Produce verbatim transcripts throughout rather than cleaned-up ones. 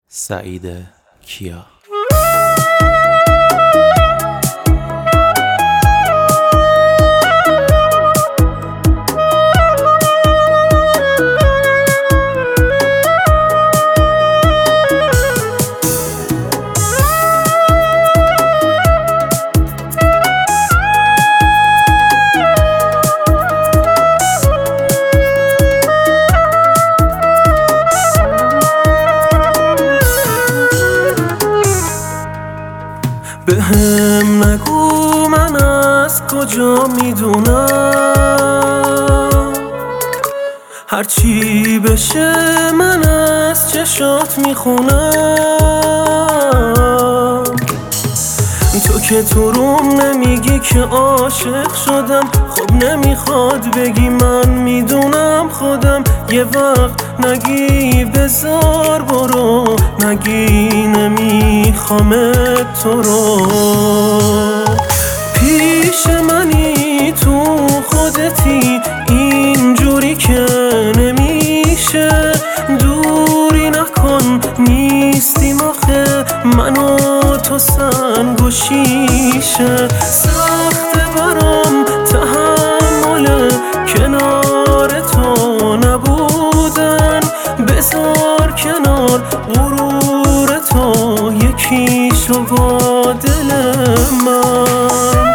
سعید کیا. بهم نگو من از کجا میدونم، هرچی بشه من از چشات میخونم. تو که تو روم نمیگی که عاشق شدم، خب نمیخواد بگی من میدونم خودم. یه وقت نگی بذار برو، نگی نمیخوامت تو رو. پیش منی تو خودتی اینجوری که نمیشه، دوری نکن نیستیم آخه من و تو سنگ و شیشه. سخته برام تحمل کنار تو نبودن، بذار کنار غرور تو یکی شو با دل من.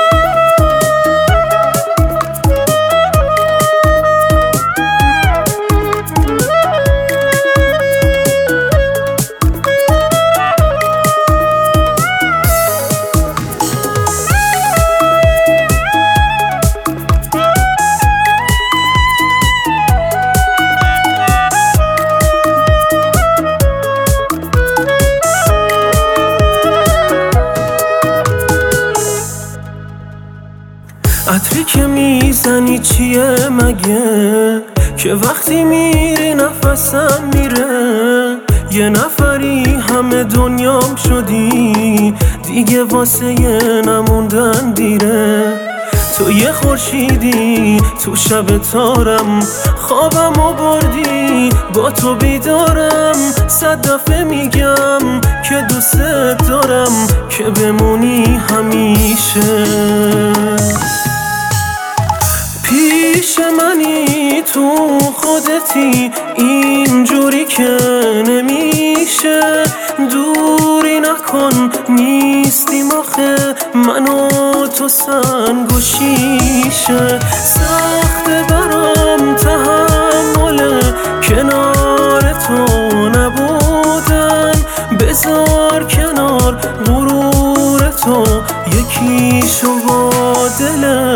عطری که میزنی چیه مگه، که وقتی میری نفسم میره. یه نفری همه دنیام شدی، دیگه واسه یه نموندن دیره. تو یه خورشیدی تو شب تارم، خوابم و بردی با تو بیدارم. صد دفعه میگم که دوست دارم، که بمونی همیشه. پیش منی تو خودتی اینجوری که نمیشه، دوری نکن نیستیم آخه من و تو سنگ و شیشه. سخته برام تحمل کنار تو نبودن، بذار کنار غرور تو یکی شو با دل